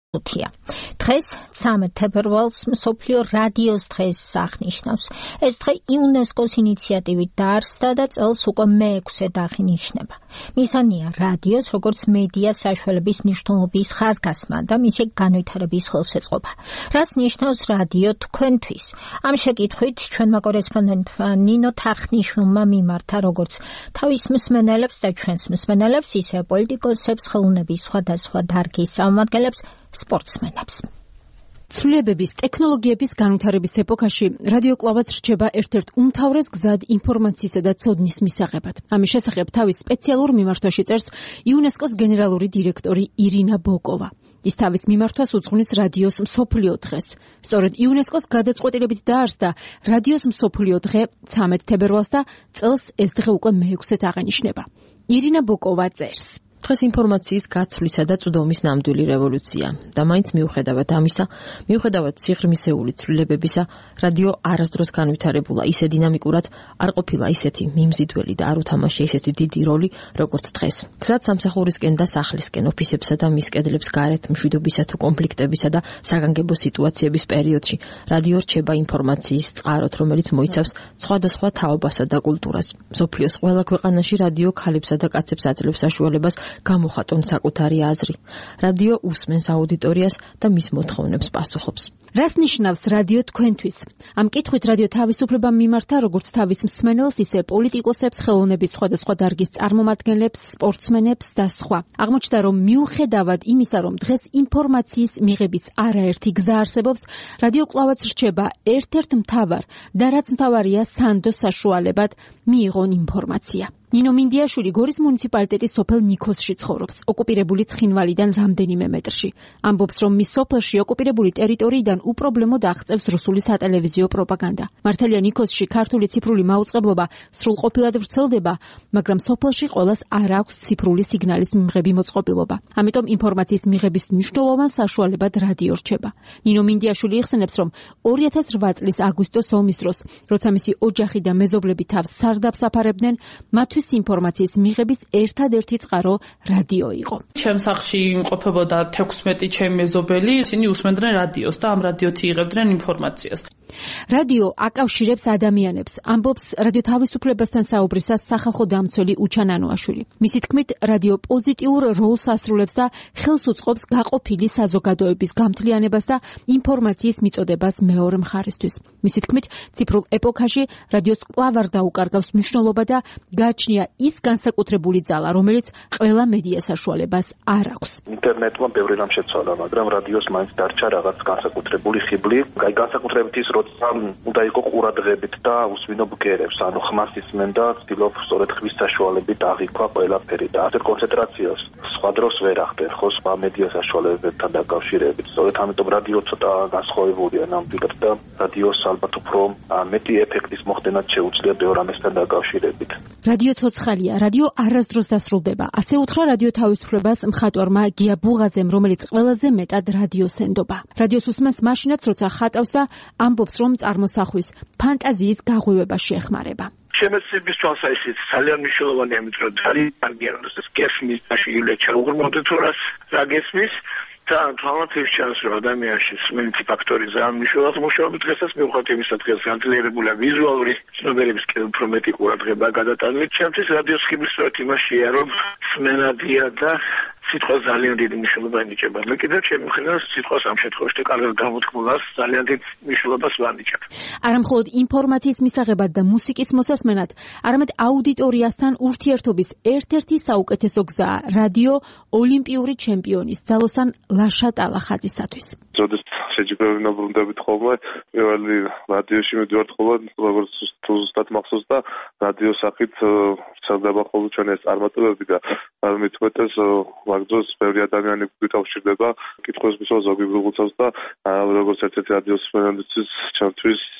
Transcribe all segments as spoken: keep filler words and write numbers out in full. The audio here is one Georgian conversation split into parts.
უთია. დღეს ცამეტ თებერვალს მსოფლიო რადიოს დღეს აღნიშნავს. ეს დღე იუნესკოს ინიციატივით დაარსდა და წელს უკვე მეექვსედ აღინიშნება. მისანია რადიოს როგორც მედია საშუალების მნიშვნელობის ხაზგასმა და მისი განვითარების ხელშეწყობა. რას ნიშნავს რადიო თქვენთვის? ამ შეკითხვით ჩვენმა კორესპონდენტმა ნინო თარხნიშვილმა მიმართა როგორც თავის მსმენელებს და ჩვენს მსმენელებს, ისე პოლიტიკოსებს, ხელოვნების სხვადასხვა დარგის წარმომადგენლებს, სპორტსმენებს. ცვლილებების, ტექნოლოგიების განვითარების ეპოქაში რადიო კვლავაც რჩება ერთ-ერთ უმთავრეს გზად ინფორმაციისა და ცოდნის მისაღებად. ამის შესახებ თავის სპეციალურ მიმართვაში წერს იუნესკოს გენერალური დირექტორი ირინა ბოკოვა. ის თავის მიმართვას უძღვნის რადიოს მსოფლიო დღეს. სწორედ იუნესკოს გადაწყვეტილებით დაარსდა რადიოს მსოფლიო დღე ცამეტ თებერვალს და წელს ეს დღე უკვე მეექვსედ აღინიშნება. ირინა ბოკოვა წერს. დღეს ინფორმაციის გაცვლისა და წვდომის ნამდვილი რევოლუცია და მაინც მიუხედავად ამისა, მიუხედავად სიღრმისეული ცვლილებებისა, რადიო არასდროს განვითარებულა ისე დინამიკურად, არ ყოფილა ისეთი მიმზიდველი და არ უთამაშია ისეთი დიდი როლი, როგორც დღეს. გზად სამსახურისკენ და სახლისკენ, ოფისებსა და მის კედლებს გარეთ მშვიდობისა თუ კონფლიქტებისა და საგანგებო სიტუაციების პერიოდში, რადიო რჩება ინფორმაციის წყაროთ, რომელიც მოიცავს სხვადასხვა თაობასა და კულტურას. მსოფლიოს ყველა ქვეყანაში რადიო ქალებსა და კაცებს აძლევს საშუალებას გამოხატონ საკუთარი აზრი. რადიო უსმენს აუდიტორიას და მის მოთხოვნებს პასუხობს. რას ნიშნავს რადიო თქვენთვის? ამ კითხვით რადიო თავისუფლებამ მიმართა როგორც თავის მსმენელს, ისე პოლიტიკოსებს, ხელოვნების სხვადასხვა დარგის წარმომადგენლებს, სპორტსმენებს და სხვა. აღმოჩნდა, რომ მიუხედავად იმისა, რომ დღეს ინფორმაციის მიღების არაერთი გზა არსებობს, რადიო კვლავაც რჩება ერთ-ერთ მთავარ და რაც მთავარია სანდო საშუალებად მიიღონ ინფორმაცია. ნინო მინდიაშვილი გორის მუნიციპალიტეტის სოფელ ნიქოზში ცხოვრობს, ოკუპირებული ცხინვალიდან რამდენიმე მეტრში. ამბობს, რომ მის სოფელში ოკუპირებული ტერიტორიიდან უპრობლემოდ აღწევს რუსული სატელევიზიო პროპაგანდა. მართალია ნიქოზში ქართული ციფრული მაუწყებლობა სრულყოფილად ვრცელდება, მაგრამ სოფელში ყველას არ აქვს ციფრული სიგნალის მიღები მოწყობილობა. ამიტომ ინფორმაციის მიღების მნიშვნელოვან საშუალებად რადიო რჩება. ნინო მინდიაშვილი იხსენებს, რომ ორი ათას რვა წლის აგვისტოს ომის დროს, როცა მისი ოჯახი და მეზობლები თავს სარდაფს აფარებდნენ, მათთვის ინფორმაციის მიღების ერთადერთი წყარო რადიო იყო. ჩემ სახლში იმყოფებოდა თექვსმეტი ჩემი მეზობელი, ისინი უსმენდნენ რადიოს და ამ რადიოთი იღებდნენ ინფორმაციას. რადიო აკავშირებს ადამიანებს, ამბობს რადიო თავისუფლებასთან საუბრისას სახალხო დამცველი უჩან ანუაშვილი. მისი თქმით, რადიო პოზიტიურ როლს ასრულებს და ხელს უწყობს გაყოფილი საზოგადოების გამთლიანებას და ინფორმაციის მიწოდებას მეორე მხარისთვის. მისი თქმით, ციფრულ ეპოქაში რადიოს კვლავ არ დაუკარგავს მნიშვნელობა და გააჩნია ის განსაკუთრებული ძალა, რომელიც ყველა მედია საშუალებას არ აქვს. ინტერნეტმა ბევრი რამ შეცვალა, მაგრამ რადიოს მაინც დარჩა რაღაც განსაკუთრებული ხიბლი. აი განსაკუთრებით ის, როცა უნდა იყო ყურადღებით და უსვინო ბგერებს, ანუ ხმას ისმენ და ცდილობ სწორედ ხმის საშუალებით აღიქვა ყველაფერი და ასეთ კონცენტრაციას სხვა დროს ვერ ახდენ, ხო, სხვა მედია საშუალებებთან დაკავშირებით. სწორედ ამიტომ რადიო ცოტა განსხვავებულია ნამდვილად და რადიოს ალბათ უფრო მეტი ეფექტის მოხდენაც შეუძლია ბევრ ამასთან დაკავშირებით. რადიო ცოცხალია, რადიო არასდროს დასრულდება. ასე უთხრა რადიო თავისუფლებას მხატვარმა გია ბუღაძემ, რომელიც ყველაზე მეტად რადიოს ენდობა. რადიოს უსმენს მაშინაც, როცა ხატავს და ამბობს, რომ წარმოსახვის ფანტაზიის გაღვივება შეეხმარება. შემეცნების თვალსაზრისით ძალიან მნიშვნელოვანია, იმიტომ რომ ძალიან კარგია, რომ ეს გესმის და შეიძლება ჩაუღრმავდეთ რას რა გესმის და თვალსაზრისით ჩანს, რომ ადამიანში სმენითი ფაქტორი ძალიან მნიშვნელოვანი მუშაობა დღესაც მიუხედავად იმისა, დღეს განძლიერებულია ვიზუალური ცნობიერების უფრო მეტი ყურადღება გადატანილი. ჩემთვის რადიოს ხიბლის სწორედ იმაშია, რომ სმენადია და სიტყვა ძალიან დიდი მნიშვნელობა ენიჭება. მე კიდევ ჩემი მხრიდან სიტყვას ამ შემთხვევაში კარგად გამოთქმულას ძალიან დიდ მნიშვნელობას ვანიჭებ. არამხოლოდ ინფორმაციის მისაღებად და მუსიკის მოსასმენად, არამედ აუდიტორიასთან ურთიერთობის ერთ-ერთი საუკეთესო გზაა რადიო ოლიმპიური ჩემპიონის ძალოსან ლაშა ტალახაძისათვის. როდესაც შეჯიბრებები ბრუნდებით ხოლმე, პირველი რადიოში მივდივართ ხოლმე, როგორც ზუსტად მახსოვს და რადიოს სახით ვრცელდება ხოლმე ჩვენი ეს წარმატებები და მით უმეტეს მაგ დროს ბევრი ადამიანი გვიკავშირდება, კითხვებს მისვა ზოგი ბრუღუცავს და როგორც ერთ-ერთი რადიოს მსმენელისთვის ჩემთვის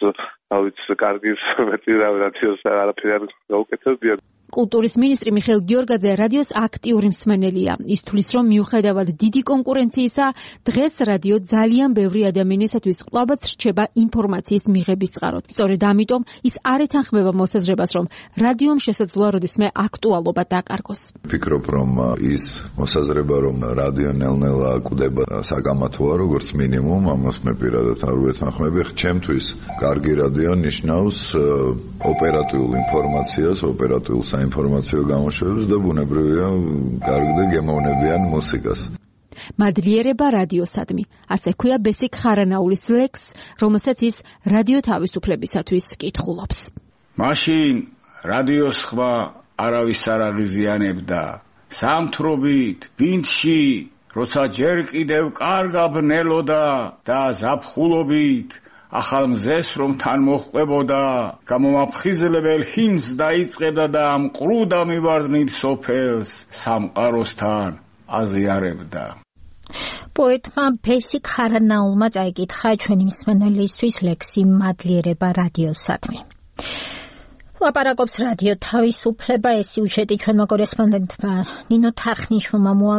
ავიც კარგი მეტი რადიოს არაფერი არ გაუკეთებია. კულტურის მინისტრი მიხეილ გიორგაძე რადიოს აქტიური მსმენელია. ის თვლის, რომ მიუხედავად დიდი კონკურენციისა, დღეს რადიო ძალიან ბევრი ადამიანისათვის კვლავაც რჩება ინფორმაციის მიღების წყაროდ. სწორედ ამიტომ ის არ ეთანხმება მოსაზრებას, რომ რადიომ შესაძლოა როდისმე აქტუალობა დაკარგოს. ვფიქრობ, რომ ის მოსაზრება, რომ რადიო ნელ-ნელა კვდება საკამათოა, როგორც მინიმუმ, ამას მე პირადად არ ვეთანხმები. ჩემთვის კარგი რადიო ნიშნავს ოპერატიულ ინფორმაციას, ოპერატიულ საინფორმაციო გამოშვებას და ბუნებრივია კარგ და გემოვნებიან მუსიკას. მადლიერება რადიოსადმი. ასე ქვია ბესიკ ხარანაულის ლექს, რომელსაც ის რადიო თავისუფლებისათვის კითხულობს. მაშინ რადიოს ხმა არავის არ აღიზიანებდა. სამთრობით, ბინდში, როცა ჯერ კიდევ კარგად ბნელოდა და ზაფხულობით ახალ მზეს რომ თან მოჰყვებოდა, გამომაფხიზლებელ ჰიმნს დაიწყებდა და ამ ყრუდა მივარდნით სოფელს სამყაროსთან აზიარებდა. პოეტმა ბესიკ ხარანაულმა წაიკითხა ჩვენი მსმენელისთვის ლექსი მადლიერება რადიოსადმი. ლაპარაკობს რადიო თავისუფლება, ეს სიუჟეტი ჩვენმა კორესპონდენტმა ნინო თარხნიშვილმა